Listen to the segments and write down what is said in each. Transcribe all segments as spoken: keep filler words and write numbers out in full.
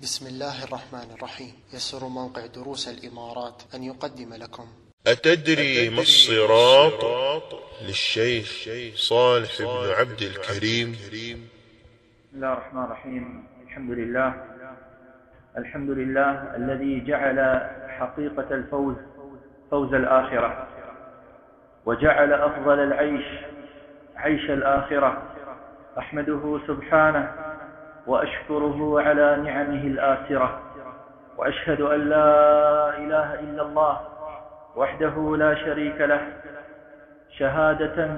بسم الله الرحمن الرحيم. يسر موقع دروس الإمارات أن يقدم لكم أتدري ما الصراط للشيخ صالح بن عبد الكريم. بسم الله الرحمن الرحيم. الحمد لله الحمد لله الذي جعل حقيقة الفوز فوز الآخرة، وجعل أفضل العيش عيش الآخرة. أحمده سبحانه وأشكره على نعمه الآسرة، وأشهد أن لا إله إلا الله وحده لا شريك له، شهادة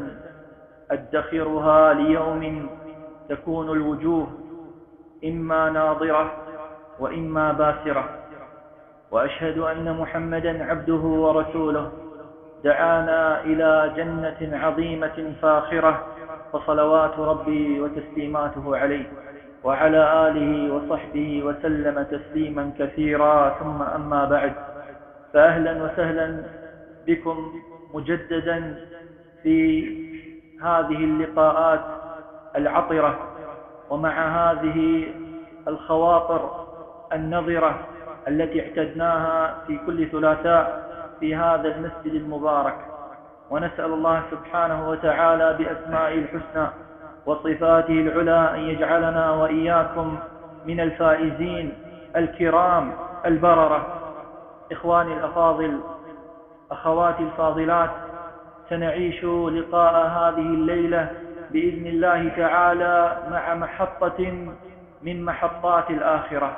أدخرها ليوم تكون الوجوه إما ناظرة وإما باسرة. وأشهد أن محمدا عبده ورسوله دعانا إلى جنة عظيمة فاخرة، فصلوات ربي وتسليماته عليه وعلى آله وصحبه وسلم تسليما كثيرا. ثم أما بعد، فأهلا وسهلا بكم مجددا في هذه اللقاءات العطرة، ومع هذه الخواطر النظرة التي اعتدناها في كل ثلاثاء في هذا المسجد المبارك. ونسأل الله سبحانه وتعالى بأسمائه الحسنى وصفاته العلى أن يجعلنا وإياكم من الفائزين الكرام البررة. إخواني الأفاضل، أخواتي الفاضلات، سنعيش لقاء هذه الليلة بإذن الله تعالى مع محطة من محطات الآخرة،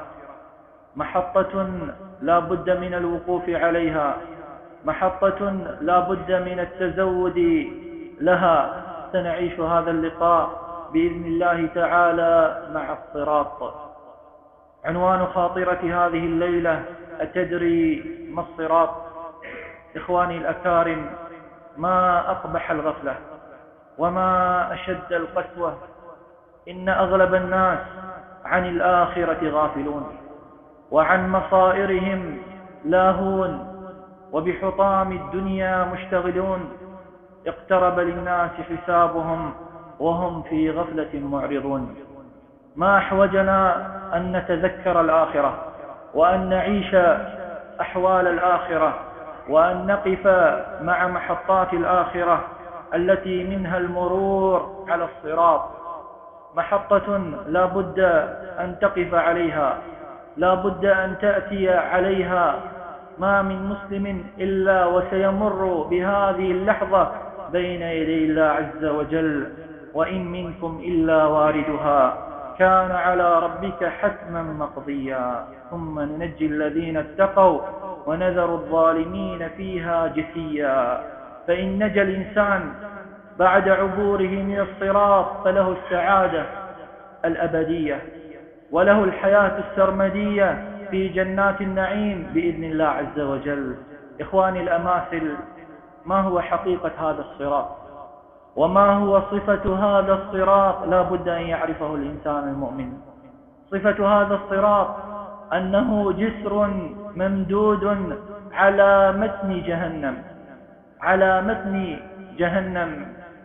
محطة لا بد من الوقوف عليها، محطة لا بد من التزود لها. سنعيش هذا اللقاء بإذن الله تعالى مع الصراط. عنوان خاطرة هذه الليلة: أتدري ما الصراط؟ إخواني الأكارم، ما أقبح الغفلة وما أشد القسوة. إن أغلب الناس عن الآخرة غافلون، وعن مصائرهم لاهون، وبحطام الدنيا مشتغلون. اقترب للناس حسابهم وهم في غفلة معرضون. ما أحوجنا أن نتذكر الآخرة، وأن نعيش أحوال الآخرة، وأن نقف مع محطات الآخرة التي منها المرور على الصراط. محطة لا بد أن تقف عليها، لا بد أن تأتي عليها. ما من مسلم إلا وسيمر بهذه اللحظة بين يدي الله عز وجل. وإن منكم إلا واردها كان على ربك حتما مقضيا، ثم ننجي الذين اتقوا ونذر الظالمين فيها جثيا. فإن نجا الإنسان بعد عبوره من الصراط فله السعادة الأبدية، وله الحياة السرمدية في جنات النعيم بإذن الله عز وجل. إخواني الأماثل، ما هو حقيقة هذا الصراط؟ وما هو صفة هذا الصراط؟ لا بد أن يعرفه الإنسان المؤمن. صفة هذا الصراط أنه جسر ممدود على متن جهنم، على متن جهنم،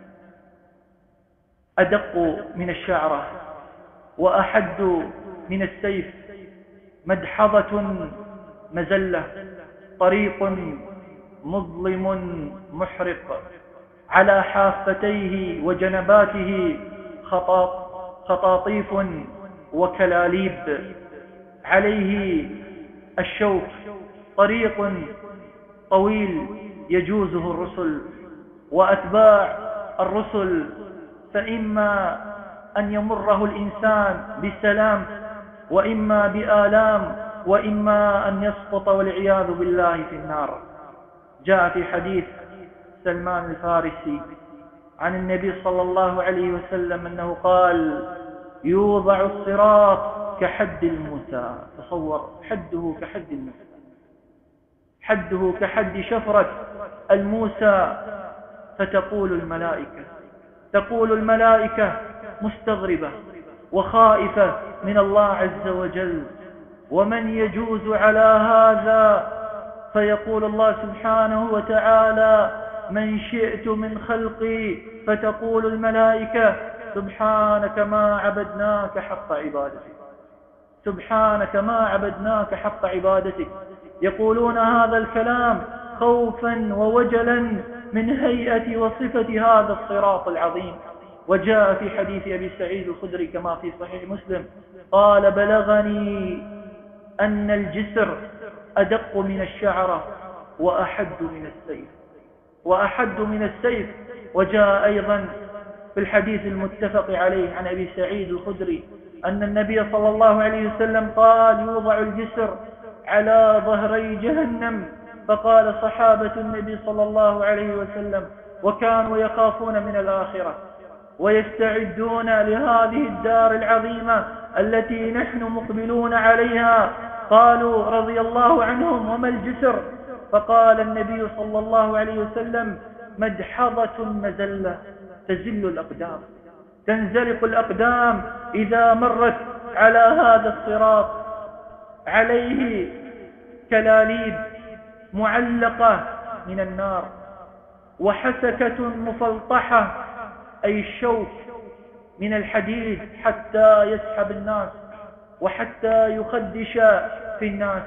أدق من الشعرة وأحد من السيف، مدحضة مزلة، طريق مظلم محرق، على حافتيه وجنباته خطاط خطاطيف وكلاليب، عليه الشوك، طريق طويل يجوزه الرسل وأتباع الرسل، فإما أن يمره الإنسان بسلام، وإما بآلام، وإما أن يسقط والعياذ بالله في النار. جاء في حديث سلمان الفارسي عن النبي صلى الله عليه وسلم أنه قال: يوضع الصراط كحد الموسى. تصور، حده كحد الموسى، حده كحد شفرة الموسى. فتقول الملائكة تقول الملائكة مستغربة وخائفة من الله عز وجل: ومن يجوز على هذا؟ فيقول الله سبحانه وتعالى: من شئت من خلقي. فتقول الملائكة: سبحانك ما عبدناك حق عبادتك. سبحانك ما عبدناك حق عبادتك. يقولون هذا الكلام خوفا ووجلا من هيئة وصفة هذا الصراط العظيم. وجاء في حديث أبي سعيد الخدري كما في صحيح مسلم قال بلغني أن الجسر أدق من الشعرة وأحد من السيف وأحد من السيف. وجاء أيضا في الحديث المتفق عليه عن أبي سعيد الخدري أن النبي صلى الله عليه وسلم قال يوضع الجسر على ظهري جهنم. فقال صحابة النبي صلى الله عليه وسلم وكانوا يخافون من الآخرة ويستعدون لهذه الدار العظيمة التي نحن مقبلون عليها، قالوا رضي الله عنهم وما الجسر؟ فقال النبي صلى الله عليه وسلم مدحضة مزلة تزل الأقدام، تنزلق الأقدام إذا مرت على هذا الصراط، عليه كلاليب معلقة من النار وحسكة مفلطحة أي الشوك من الحديد حتى يسحب الناس وحتى يخدش في الناس.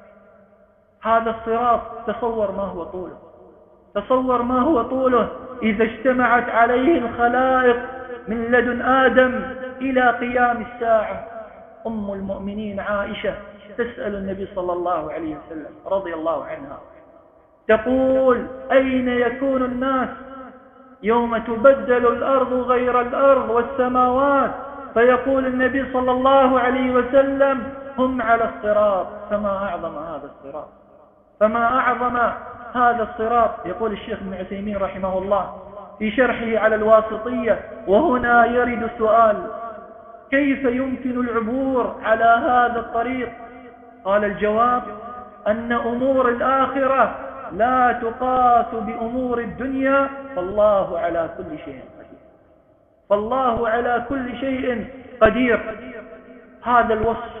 هذا الصراط تصور ما هو طوله، تصور ما هو طوله إذا اجتمعت عليه الخلائق من لدن آدم إلى قيام الساعة. أم المؤمنين عائشة تسأل النبي صلى الله عليه وسلم رضي الله عنها تقول أين يكون الناس يوم تبدل الأرض غير الأرض والسماوات؟ فيقول النبي صلى الله عليه وسلم هم على الصراط. فما أعظم هذا الصراط، فما أعظم هذا الصراط. يقول الشيخ ابن عثيمين رحمه الله في شرحه على الواسطية وهنا يرد سؤال كيف يمكن العبور على هذا الطريق؟ قال الجواب أن أمور الآخرة لا تقاس بأمور الدنيا، فالله على كل شيء قدير، فالله على كل شيء قدير. هذا الوصف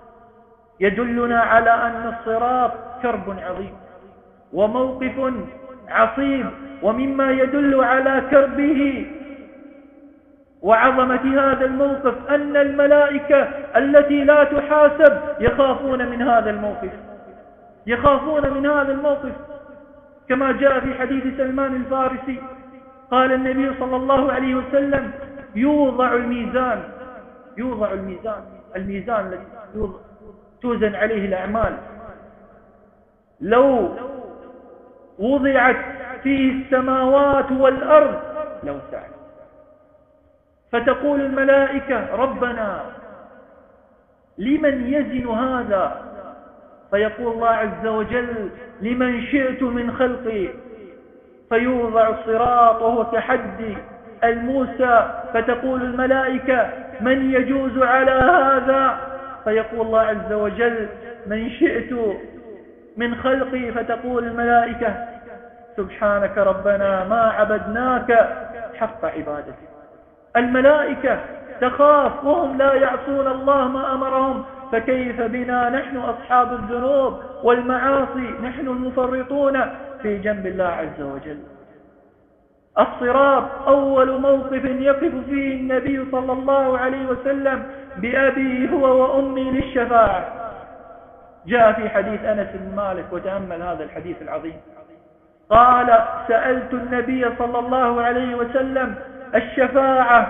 يدلنا على أن الصراط كرب عظيم وموقف عصيب، ومما يدل على كربه وعظمة هذا الموقف أن الملائكة التي لا تحاسب يخافون من هذا الموقف، يخافون من هذا الموقف، كما جاء في حديث سلمان الفارسي قال النبي صلى الله عليه وسلم يوضع الميزان، يوضع الميزان الميزان الذي توزن عليه الأعمال، لو وضعت فيه السماوات والأرض لوسعت. فتقول الملائكة ربنا لمن يزن هذا؟ فيقول الله عز وجل لمن شئت من خلقي. فيوضع الصراط وهو كحد الموسى، فتقول الملائكة من يجوز على هذا؟ فيقول الله عز وجل من شئت من خلقي. فتقول الملائكة سبحانك ربنا ما عبدناك حق عبادتك. الملائكة تخاف وهم لا يعصون الله ما أمرهم، فكيف بنا نحن أصحاب الذنوب والمعاصي، نحن المفرطون في جنب الله عز وجل. الصراط أول موقف يقف فيه النبي صلى الله عليه وسلم بأبي هو وأمي للشفاعة. جاء في حديث أنس بن مالك، وتأمل هذا الحديث العظيم، قال سألت النبي صلى الله عليه وسلم الشفاعة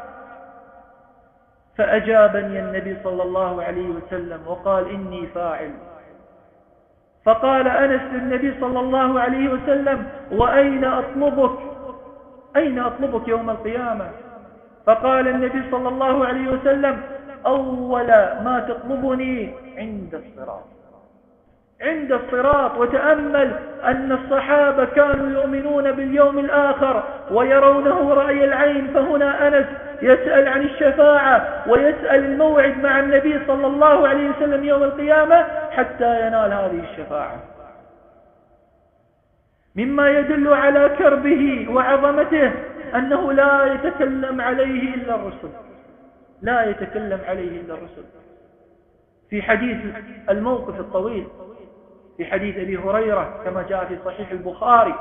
فأجابني النبي صلى الله عليه وسلم وقال إني فاعل. فقال أنس للنبي صلى الله عليه وسلم وأين أطلبك؟ أين أطلبك يوم القيامة؟ فقال النبي صلى الله عليه وسلم أول ما تطلبني عند الصراط، عند الصراط. وتأمل أن الصحابة كانوا يؤمنون باليوم الآخر ويرونه رأي العين، فهنا أنس يسأل عن الشفاعة ويسأل الموعد مع النبي صلى الله عليه وسلم يوم القيامة حتى ينال هذه الشفاعة. مما يدل على كربه وعظمته أنه لا يتكلم عليه إلا الرسل، لا يتكلم عليه إلا الرسل. في حديث الموقف الطويل في حديث أبي هريرة كما جاء في صحيح البخاري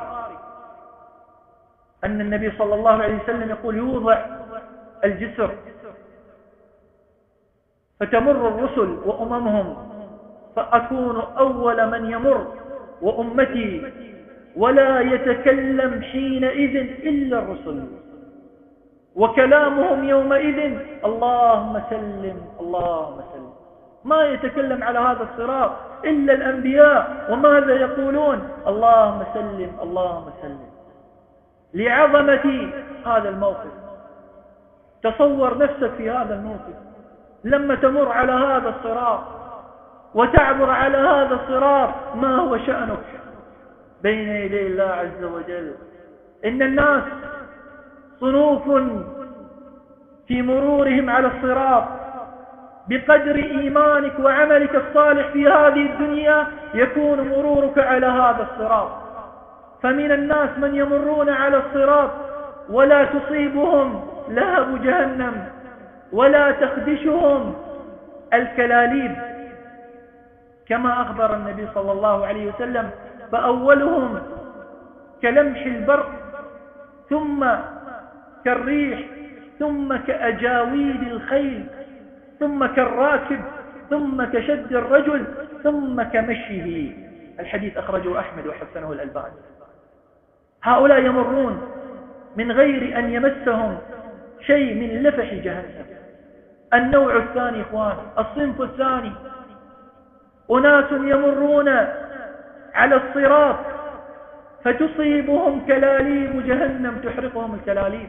أن النبي صلى الله عليه وسلم يقول يوضع الجسر فتمر الرسل وأممهم، فأكون أول من يمر وأمتي، ولا يتكلم حينئذ إلا الرسل، وكلامهم يومئذ اللهم سلم اللهم سلم. ما يتكلم على هذا الصراط إلا الأنبياء، وماذا يقولون؟ اللهم سلم اللهم سلم. لعظمة هذا الموقف، تصور نفسك في هذا الموقف لما تمر على هذا الصراط وتعبر على هذا الصراط، ما هو شأنك بين يدي الله عز وجل؟ إن الناس صنوف في مرورهم على الصراط، بقدر إيمانك وعملك الصالح في هذه الدنيا يكون مرورك على هذا الصراط. فمن الناس من يمرون على الصراط ولا تصيبهم لهب جهنم ولا تخدشهم الكلاليب، كما أخبر النبي صلى الله عليه وسلم: فأولهم كلمح البرق، ثم كالريح، ثم كأجاويد الخيل، ثم كالراكب، ثم كشد الرجل، ثم كمشيه. الحديث أخرجه أحمد وحسنه الألباني. هؤلاء يمرون من غير أن يمسهم شيء من لفح جهنم. النوع الثاني إخوان، الصنف الثاني، أناس يمرون على الصراط فتصيبهم كلاليب جهنم، تحرقهم الكلاليب،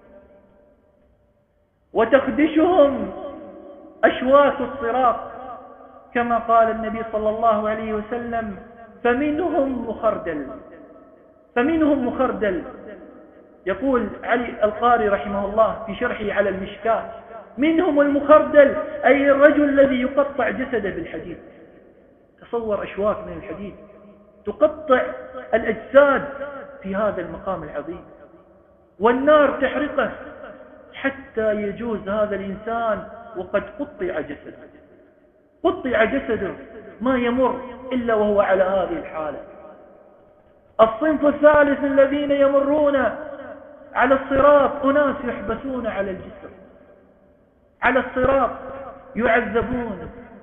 وتخدشهم أشواك الصراط، كما قال النبي صلى الله عليه وسلم: فمنهم مخردل فمنهم مخردل. يقول علي القاري رحمه الله في شرحه على المشكاة: منهم المخردل، أي الرجل الذي يقطع جسده بالحديد. تصور أشواك من الحديد تقطع الأجساد في هذا المقام العظيم، والنار تحرقه حتى يجوز هذا الإنسان وقد قطع جسده قطع جسده ما يمر إلا وهو على هذه الحالة. الصنف الثالث الذين يمرون على الصراط، أناس يحبسون على الجسر على الصراط يعذبون،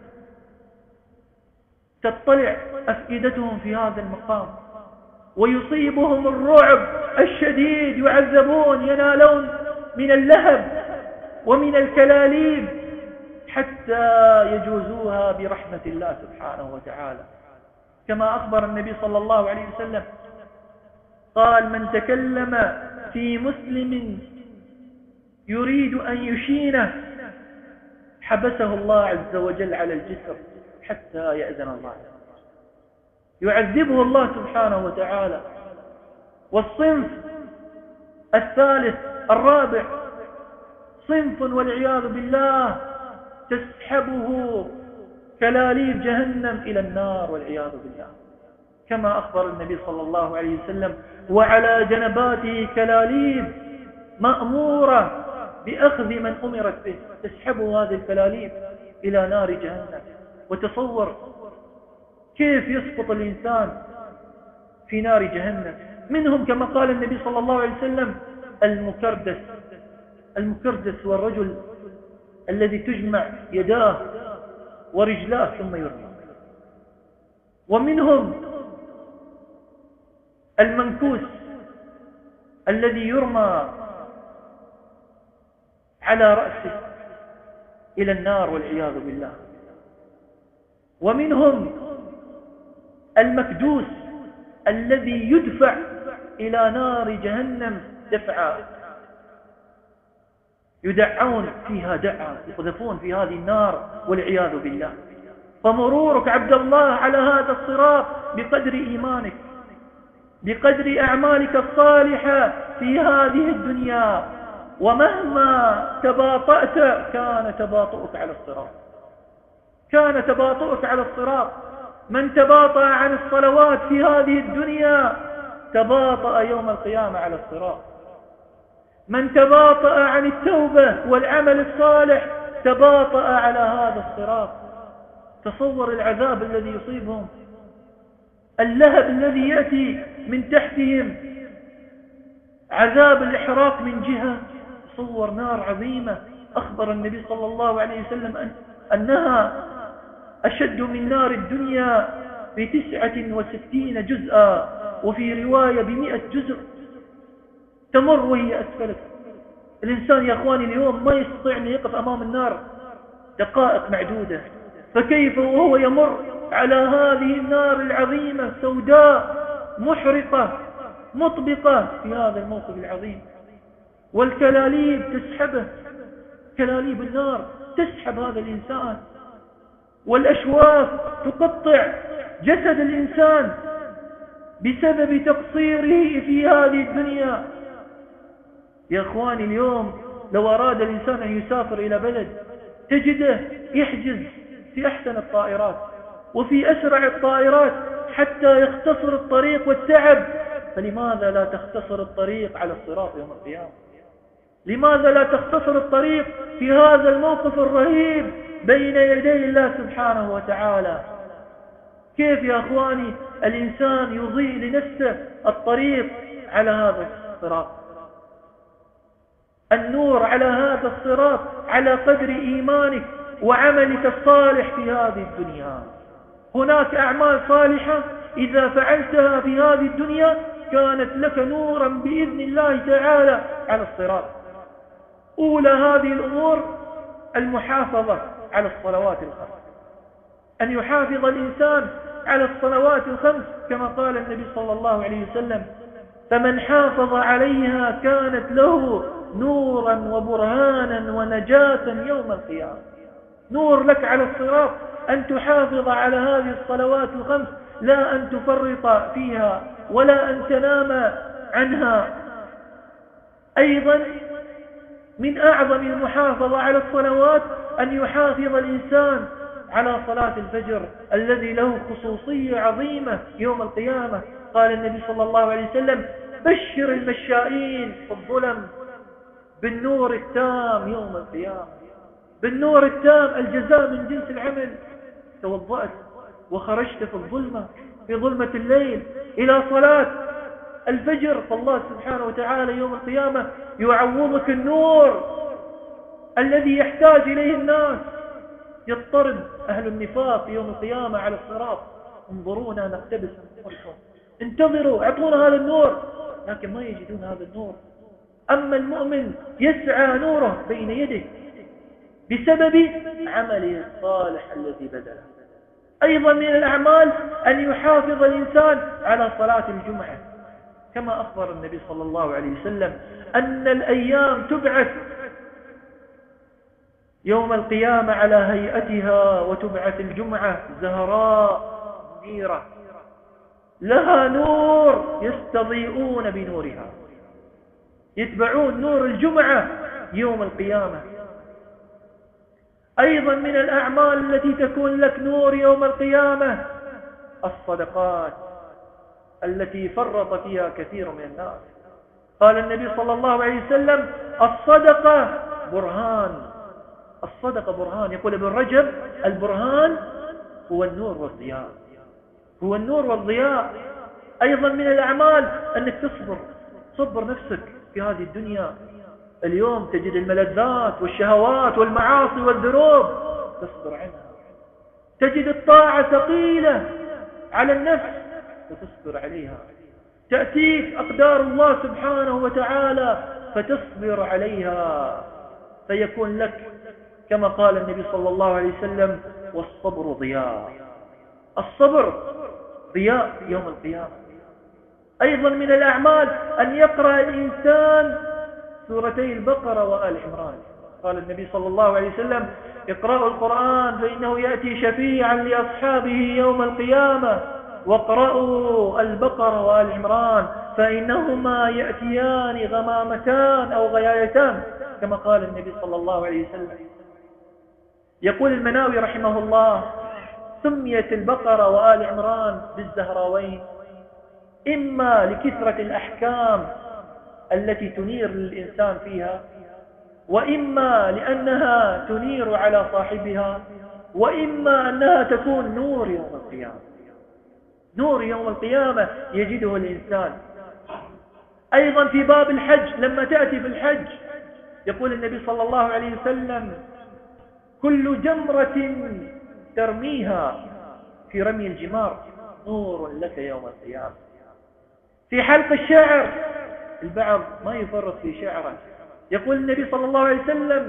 تطلع أفئدتهم في هذا المقام ويصيبهم الرعب الشديد، يعذبون، ينالون من اللهب ومن الكلاليب حتى يجوزوها برحمة الله سبحانه وتعالى، كما أخبر النبي صلى الله عليه وسلم قال: من تكلم في مسلم يريد أن يشينه حبسه الله عز وجل على الجسر حتى يأذن الله، يعذبه الله سبحانه وتعالى. والصنف الثالث الرابع، صنف والعياذ بالله تسحبه كلاليب جهنم إلى النار والعياذ بالله، كما أخبر النبي صلى الله عليه وسلم: وعلى جنباته كلاليب مأمورة بأخذ من أمرت به، تسحبه هذه الكلاليب إلى نار جهنم. وتصور كيف يسقط الإنسان في نار جهنم. منهم كما قال النبي صلى الله عليه وسلم المكردس. المكردس هو الرجل الذي تجمع يداه ورجلاه ثم يرمى. ومنهم المنكوس الذي يرمى على رأسه إلى النار والعياذ بالله. ومنهم المكدوس الذي يدفع إلى نار جهنم دفعا، يدعون فيها دعا، يقذفون في هذه النار والعياذ بالله. فمرورك عبد الله على هذا الصراط بقدر إيمانك، بقدر أعمالك الصالحة في هذه الدنيا، ومهما تباطأت كان تباطؤك على الصراط كان تباطؤك على الصراط. من تباطأ عن الصلوات في هذه الدنيا تباطأ يوم القيامة على الصراط. من تباطأ عن التوبة والعمل الصالح تباطأ على هذا الصراط. تصور العذاب الذي يصيبهم، اللهب الذي يأتي من تحتهم، عذاب الإحراق من جهة. تصور نار عظيمة أخبر النبي صلى الله عليه وسلم أنها أشد من نار الدنيا بتسعة وستين جزءا، وفي رواية بمئة جزء تمر وهي أسفلت. الإنسان يا أخواني اليوم ما يستطيع أن يقف أمام النار دقائق معدودة، فكيف وهو يمر على هذه النار العظيمة سوداء محرقة مطبقة في هذا الموقف العظيم، والكلاليب تسحبه، كلاليب النار تسحب هذا الإنسان، والأشواك تقطع جسد الإنسان بسبب تقصيره في هذه الدنيا. يا أخواني اليوم لو أراد الإنسان أن يسافر إلى بلد تجده يحجز في أحسن الطائرات وفي أسرع الطائرات حتى يختصر الطريق والتعب، فلماذا لا تختصر الطريق على الصراط يوم القيامة؟ لماذا لا تختصر الطريق في هذا الموقف الرهيب بين يدي الله سبحانه وتعالى؟ كيف يا أخواني الإنسان يضيء لنفسه الطريق على هذا الصراط؟ النور على هذا الصراط على قدر إيمانك وعملك الصالح في هذه الدنيا. هناك أعمال صالحة إذا فعلتها في هذه الدنيا كانت لك نورا بإذن الله تعالى على الصراط. أولى هذه الأمور المحافظة على الصلوات الخمس، أن يحافظ الإنسان على الصلوات الخمس كما قال النبي صلى الله عليه وسلم: فمن حافظ عليها كانت له نورا وبرهانا ونجاة يوم القيامة. نور لك على الصراط أن تحافظ على هذه الصلوات الخمس، لا أن تفرط فيها ولا أن تنام عنها. أيضا من أعظم المحافظة على الصلوات أن يحافظ الإنسان على صلاة الفجر الذي له خصوصية عظيمة يوم القيامة. قال النبي صلى الله عليه وسلم: بشر المشائين في الظلم بالنور التام يوم القيامة. بالنور التام، الجزاء من جنس العمل. توضأت وخرجت في الظلمة في ظلمة الليل إلى صلاة الفجر، فالله سبحانه وتعالى يوم القيامة يعوضك النور الذي يحتاج إليه الناس. يضطرب أهل النفاق يوم القيامة على الصراط: انظرونا نقتبس من نوركم، انتظروا اعطونا هذا النور، لكن ما يجدون هذا النور. أما المؤمن يسعى نوره بين يده بسبب عمله الصالح الذي بذله. أيضا من الأعمال أن يحافظ الإنسان على صلاة الجمعة، كما أخبر النبي صلى الله عليه وسلم أن الأيام تبعث يوم القيامة على هيئتها، وتبعث الجمعة زهراء منيرة لها نور يستضيئون بنورها، يتبعون نور الجمعة يوم القيامة. أيضا من الأعمال التي تكون لك نور يوم القيامة الصدقات التي فرط فيها كثير من الناس. قال النبي صلى الله عليه وسلم: الصدقة برهان. الصدقة برهان. يقول ابن رجب: البرهان هو النور والضياء، هو النور والضياء. أيضا من الأعمال أنك تصبر، صبر نفسك في هذه الدنيا. اليوم تجد الملذات والشهوات والمعاصي والذنوب، تصبر عنها. تجد الطاعة ثقيلة على النفس فتصبر عليها. تأتيك أقدار الله سبحانه وتعالى فتصبر عليها، فيكون لك كما قال النبي صلى الله عليه وسلم: والصبر ضياء. الصبر ضياء يوم القيامة. أيضا من الأعمال أن يقرأ الإنسان سورتي البقرة وآل عمران. قال النبي صلى الله عليه وسلم: اقرأوا القرآن فإنه يأتي شفيعا لأصحابه يوم القيامة، واقرأوا البقرة وآل عمران فإنهما يأتيان غمامتان أو غيايتان، كما قال النبي صلى الله عليه وسلم. يقول المناوي رحمه الله: سميت البقرة وآل عمران بالزهراوين إما لكثرة الأحكام التي تنير للإنسان فيها، وإما لأنها تنير على صاحبها، وإما أنها تكون نور يوم القيامة. نور يوم القيامة يجده الإنسان. أيضا في باب الحج، لما تأتي في الحج يقول النبي صلى الله عليه وسلم: كل جمرة ترميها في رمي الجمار نور لك يوم القيامة. في حلق الشعر، البعض ما يفرط في شعره، يقول النبي صلى الله عليه وسلم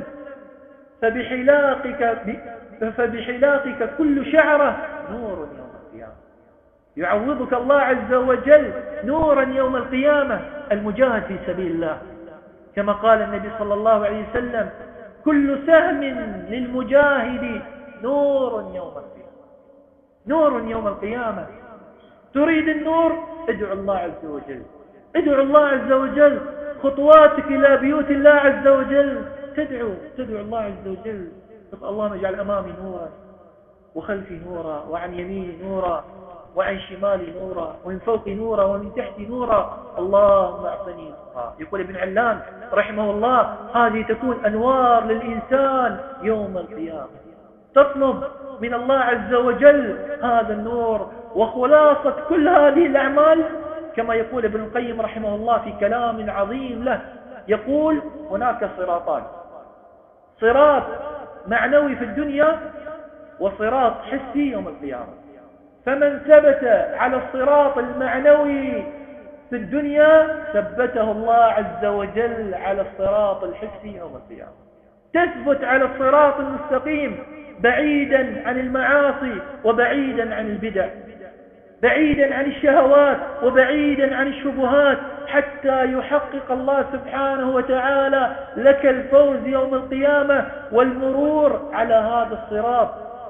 فبحلاقك, فبحلاقك كل شعرة نور يوم القيامة. يعوضك الله عز وجل نورا يوم القيامة. المجاهد في سبيل الله كما قال النبي صلى الله عليه وسلم كل سهم للمجاهد نور يوم القيامة، نور يوم القيامة. تريد النور؟ ادعو الله عز وجل، ادعو الله عز وجل. خطواتك إلى بيوت الله عز وجل تدعو تدعو الله عز وجل، اللهم اجعل أمامي نورا وخلفي نورا وعن يميني نورا وعن شمالي نورا ومن فوقي نورا ومن تحتي نورا، اللهم أعطني نورا. يقول ابن علان رحمه الله هذه تكون أنوار للإنسان يوم القيامة. تطلب من الله عز وجل هذا النور. وخلاصة كل هذه الأعمال كما يقول ابن القيم رحمه الله في كلام عظيم له، يقول هناك صراطان، صراط معنوي في الدنيا وصراط حسي يوم القيامة. فمن ثبت على الصراط المعنوي في الدنيا ثبته الله عز وجل على الصراط الحسي يوم القيامة. تثبت على الصراط المستقيم بعيدا عن المعاصي وبعيدا عن البدع، بعيدا عن الشهوات وبعيدا عن الشبهات، حتى يحقق الله سبحانه وتعالى لك الفوز يوم القيامة والمرور على هذا الصراط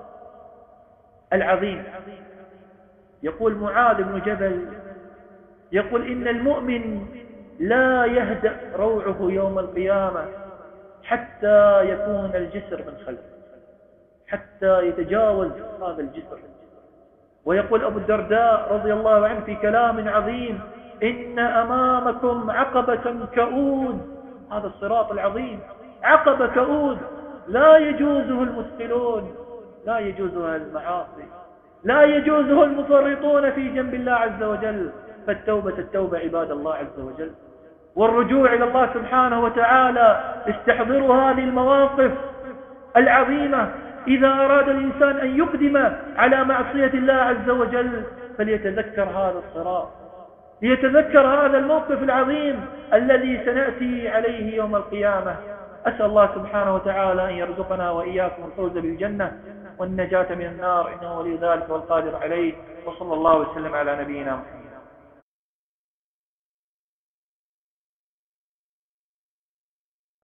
العظيم. يقول معاذ بن جبل يقول إن المؤمن لا يهدأ روعه يوم القيامة حتى يكون الجسر من خلفه، حتى يتجاوز هذا الجسر. ويقول أبو الدرداء رضي الله عنه في كلام عظيم إن أمامكم عقبة كؤود، هذا الصراط العظيم عقبة كؤود لا يجوزه المثقلون، لا يجوزها المعاصي، لا يجوزه المفرطون في جنب الله عز وجل. فالتوبة التوبة عباد الله عز وجل، والرجوع إلى الله سبحانه وتعالى. استحضروا هذه المواقف العظيمة. إذا أراد الإنسان أن يقدم على معصية الله عز وجل فليتذكر هذا الصراط، ليتذكر هذا الموقف العظيم الذي سنأتي عليه يوم القيامة. أسأل الله سبحانه وتعالى أن يرزقنا وإياكم الفوز بالجنة والنجاة من النار، إنه ولي ذلك والقادر عليه. وصلى الله وسلم على نبينا محمد.